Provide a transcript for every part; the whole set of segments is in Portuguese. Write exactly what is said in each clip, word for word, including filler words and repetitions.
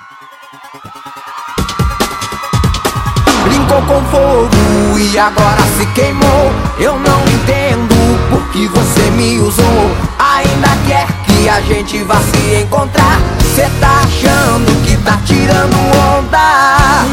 Brincou com fogo e agora se queimou. Eu não entendo por que você me usou. Ainda quer que a gente vá se encontrar. Cê tá achando que tá tirando onda.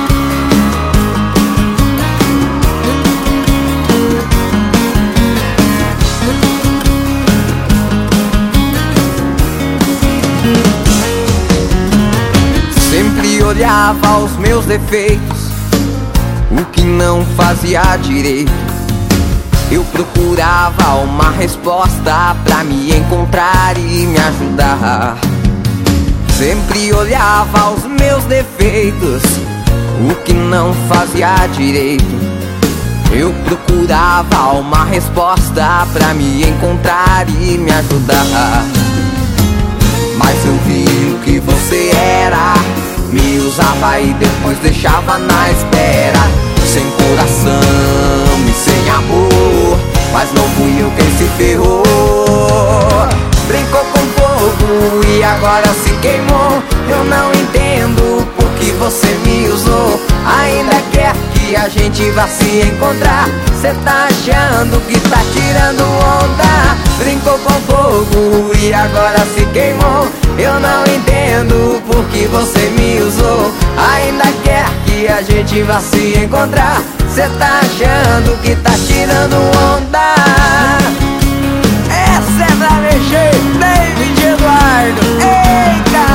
Sempre olhava os meus defeitos, o que não fazia direito. Eu procurava uma resposta pra me encontrar e me ajudar. Sempre olhava os meus defeitos, o que não fazia direito. Eu procurava uma resposta pra me encontrar e me ajudar. Mas eu vi o que você era, me usava e depois deixava na espera. Sem coração e sem amor, mas não fui eu quem se ferrou. Brincou com fogo e agora se queimou. Eu não entendo por que você me usou. Ainda quer que a gente vá se encontrar. Cê tá achando que tá tirando onda. Brincou com fogo e agora se queimou. Eu não entendo por que você me usou. Ainda quer que a gente vá se encontrar. Cê tá achando que tá tirando onda. Essa é pra mexer, David Eduardo. Eita!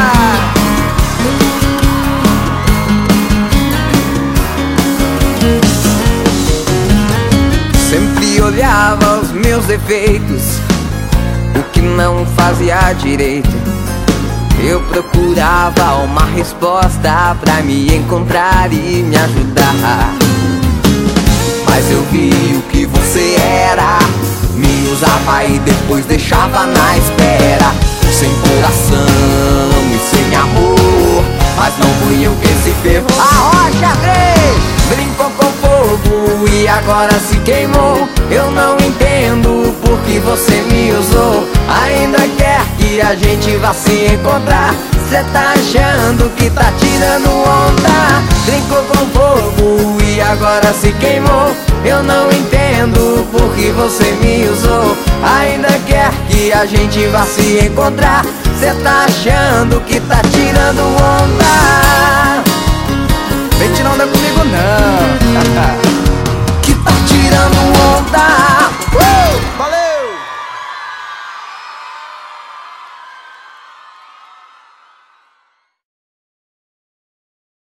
Sempre olhava os meus defeitos, o que não fazia direito. Eu procurava uma resposta pra me encontrar e me ajudar. Mas eu vi o que você era, me usava e depois deixava na espera. Sem coração e sem amor, mas não fui eu quem se ferrou. Arrocha três! Brincou com fogo e agora se queimou. Eu não entendo por que você me usou. Ainda quer que a gente vá se encontrar. Cê tá achando que tá tirando onda. Brincou com fogo e agora se queimou. Eu não entendo por que você me usou. Ainda quer que a gente vá se encontrar. Cê tá achando que tá tirando onda. Vem, não dá comigo não. Que tá tirando onda.